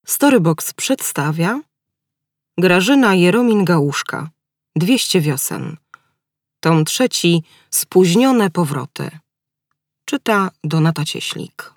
Storybox przedstawia Grażyna Jeromin-Gałuszka 200 wiosen. Tom 3. Spóźnione powroty. Czyta Donata Cieślik.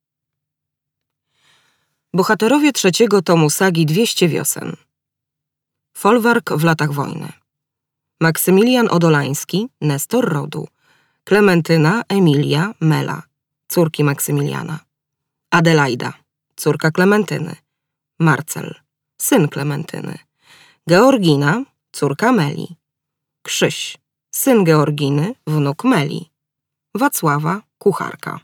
Bohaterowie 3. tomu sagi 200 wiosen. Folwark w latach wojny. Maksymilian Odolański, Nestor rodu. Klementyna, Emilia, Mela, córki Maksymiliana. Adelaida, córka Klementyny. Marcel, syn Klementyny. Georgina, córka Meli. Krzyś, syn Georginy, wnuk Meli. Wacława, kucharka.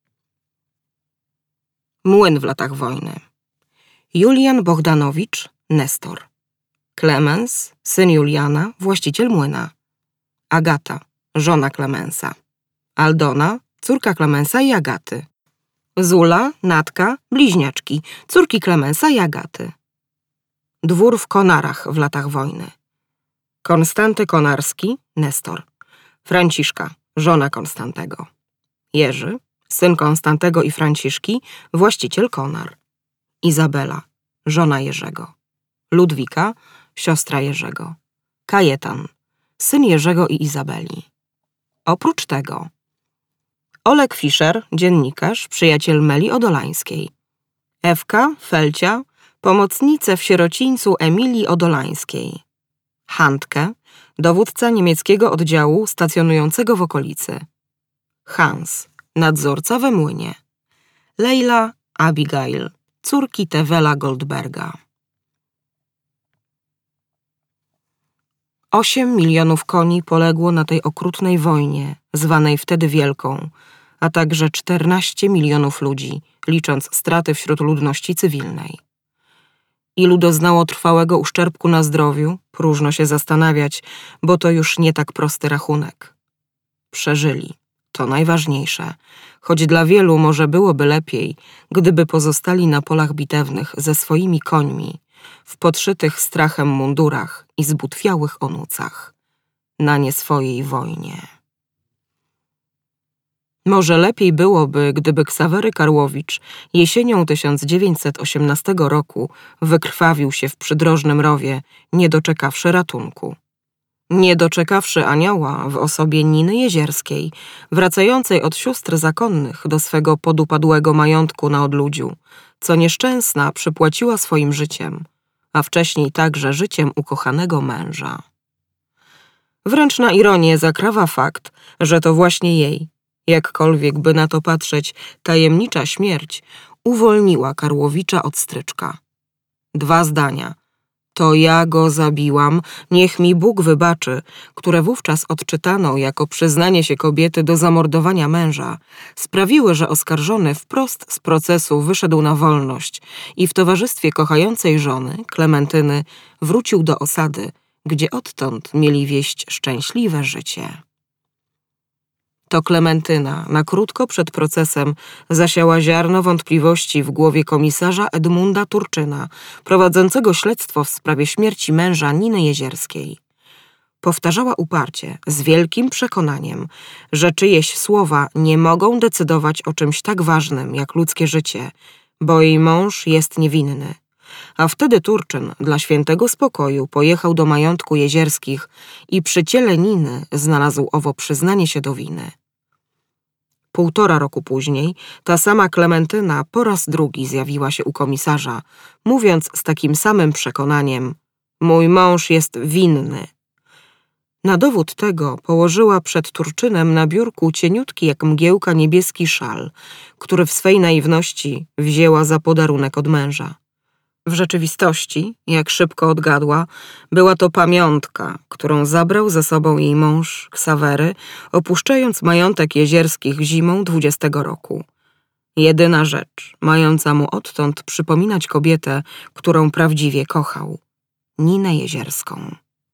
Młyn w latach wojny. Julian Bohdanowicz, Nestor. Klemens, syn Juliana, właściciel młyna. Agata, żona Klemensa. Aldona, córka Klemensa i Agaty. Zula, Natka, bliźniaczki, córki Klemensa i Agaty. Dwór w Konarach w latach wojny. Konstanty Konarski, Nestor. Franciszka, żona Konstantego. Jerzy, syn Konstantego i Franciszki, właściciel Konar. Izabela, żona Jerzego. Ludwika, siostra Jerzego. Kajetan, syn Jerzego i Izabeli. Oprócz tego Oleg Fischer, dziennikarz, przyjaciel Meli Odolańskiej. Ewka, Felcia, pomocnice w sierocińcu Emilii Odolańskiej. Handke, dowódca niemieckiego oddziału stacjonującego w okolicy. Hans, nadzorca we młynie. Leila, Abigail, córki Tewela Goldberga. 8 milionów koni poległo na tej okrutnej wojnie, zwanej wtedy Wielką, a także 14 milionów ludzi, licząc straty wśród ludności cywilnej. Ilu doznało trwałego uszczerbku na zdrowiu, próżno się zastanawiać, bo to już nie tak prosty rachunek. Przeżyli, to najważniejsze, choć dla wielu może byłoby lepiej, gdyby pozostali na polach bitewnych ze swoimi końmi, w podszytych strachem mundurach i zbutwiałych onucach, na nie swojej wojnie. Może lepiej byłoby, gdyby Ksawery Karłowicz jesienią 1918 roku wykrwawił się w przydrożnym rowie, nie doczekawszy ratunku. Nie doczekawszy anioła w osobie Niny Jezierskiej, wracającej od sióstr zakonnych do swego podupadłego majątku na odludziu, co nieszczęsna przypłaciła swoim życiem, a wcześniej także życiem ukochanego męża. Wręcz na ironię zakrawa fakt, że to właśnie jej, jakkolwiek by na to patrzeć, tajemnicza śmierć uwolniła Karłowicza od stryczka. 2 zdania. To ja go zabiłam, niech mi Bóg wybaczy, które wówczas odczytano jako przyznanie się kobiety do zamordowania męża, sprawiły, że oskarżony wprost z procesu wyszedł na wolność i w towarzystwie kochającej żony, Klementyny, wrócił do osady, gdzie odtąd mieli wieść szczęśliwe życie. To Klementyna na krótko przed procesem zasiała ziarno wątpliwości w głowie komisarza Edmunda Turczyna, prowadzącego śledztwo w sprawie śmierci męża Niny Jezierskiej. Powtarzała uparcie, z wielkim przekonaniem, że czyjeś słowa nie mogą decydować o czymś tak ważnym jak ludzkie życie, bo jej mąż jest niewinny. A wtedy Turczyn dla świętego spokoju pojechał do majątku Jezierskich i przy ciele Niny znalazł owo przyznanie się do winy. 1,5 roku później ta sama Klementyna po raz drugi zjawiła się u komisarza, mówiąc z takim samym przekonaniem: mój mąż jest winny. Na dowód tego położyła przed Turczynem na biurku cieniutki jak mgiełka niebieski szal, który w swej naiwności wzięła za podarunek od męża. W rzeczywistości, jak szybko odgadła, była to pamiątka, którą zabrał ze sobą jej mąż, Ksawery, opuszczając majątek Jezierskich zimą 20 roku. Jedyna rzecz, mająca mu odtąd przypominać kobietę, którą prawdziwie kochał, Ninę Jezierską.